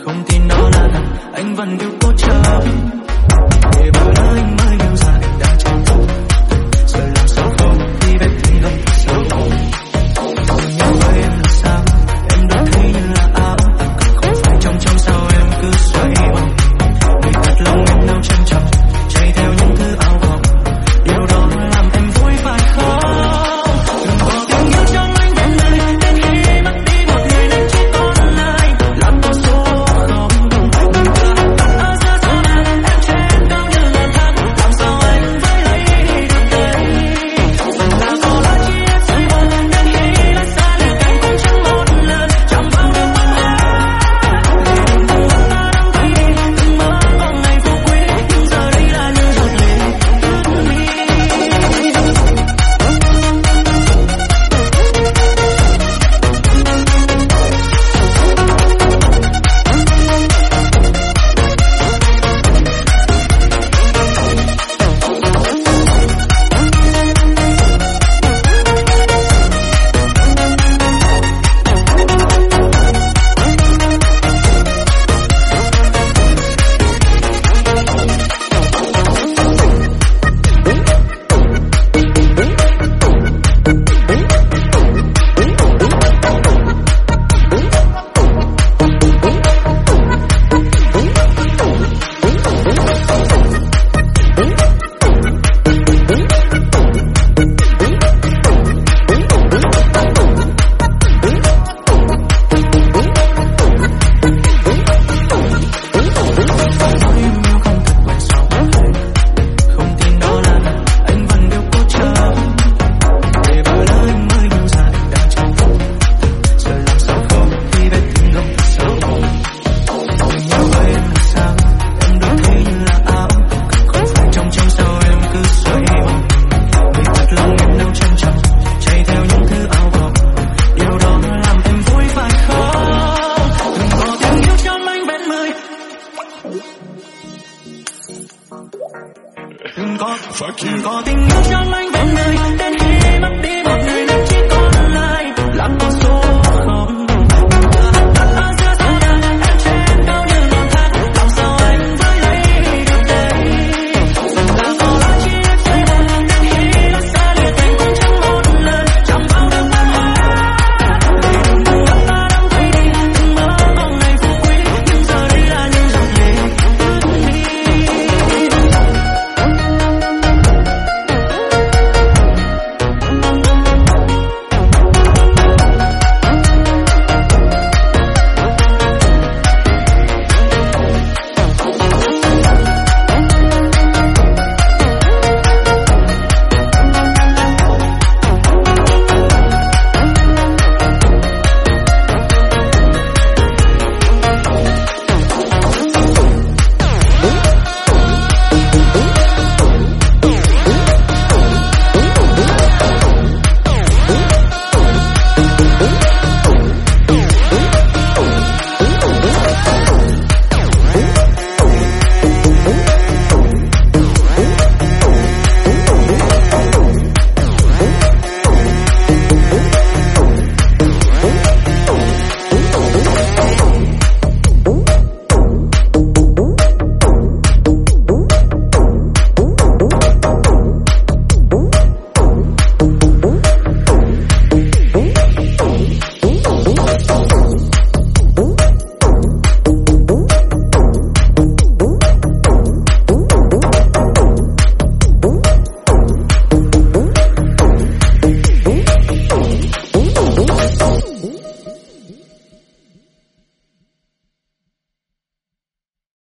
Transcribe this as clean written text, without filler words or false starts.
không tin đó là thật, anh vẫn yêu cố chấp. Để bờ đá anh mới yêu ra anh đã chẳng tốt, giờ làm sao không khi vết thương lòng sâu. Nhưng với em là sao, em đã thấy như là ảo, không phải trong sao em cứ xoay vòng. Người thật lòng em đâu trân trọng, chạy theo những thứ ảo vọng, điều đó làm em vui phải không? Đừng có tình yêu trong anh bên đời, đến khi mất đi một người nên chỉ còn lại là con số không đồng. Đừng có ở giữa số này em trên cao như là thác, làm sao anh với lấy được đây? Phần là có lỗi khi em rời bỏ, đến khi đã xa lìa cánh cũng chẳng một lần chạm vào được mắt em. Để đừng từng lúc ta đang thấy đi, từng mơ có ngày vô quý, nhưng giờ đây là những giọt lệ ướt mi. Đừng có tình yêu trong anh bên đời, đến khi mất đi